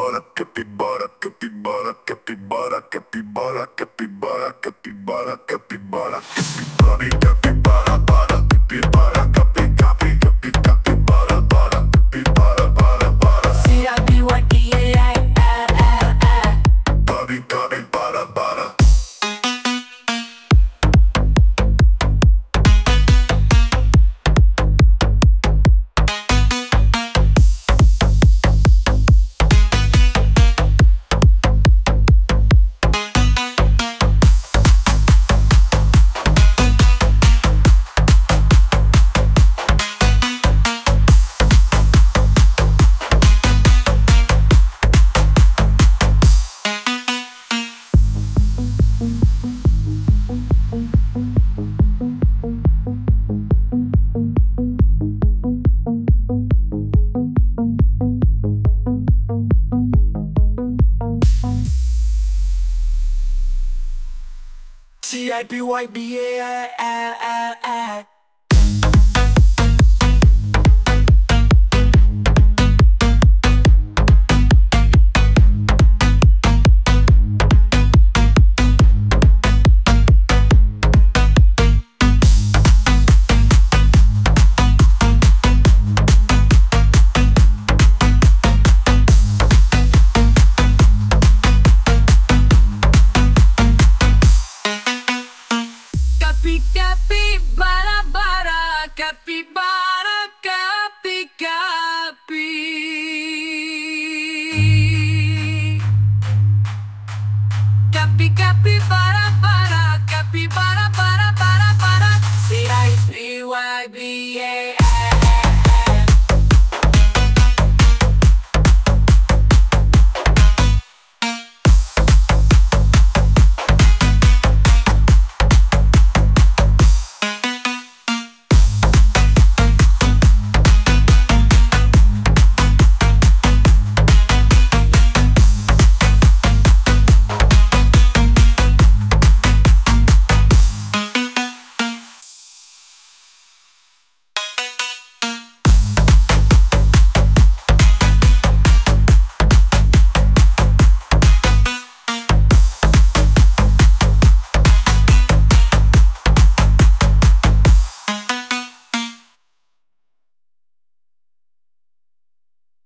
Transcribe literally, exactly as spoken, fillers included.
capibara, capibara, capibara, capibara, capibara, capibara, capibara, capibara, capibara, capibara, bara, capibara, capi, capi, capi, capibara, bara, capibara, bara, bara. C I B Y B A I, ah, ah, ah. Bari, capibara, bara. C I B Y B A I, ah, ah, ah. Capi, capi, bara, bara, capi, bara, capi, capi. Capi, capi, bara.